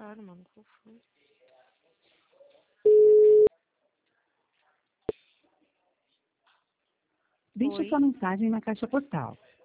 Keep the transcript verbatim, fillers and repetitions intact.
Cara, mano, qual foi? Deixe Oi? sua mensagem na caixa postal.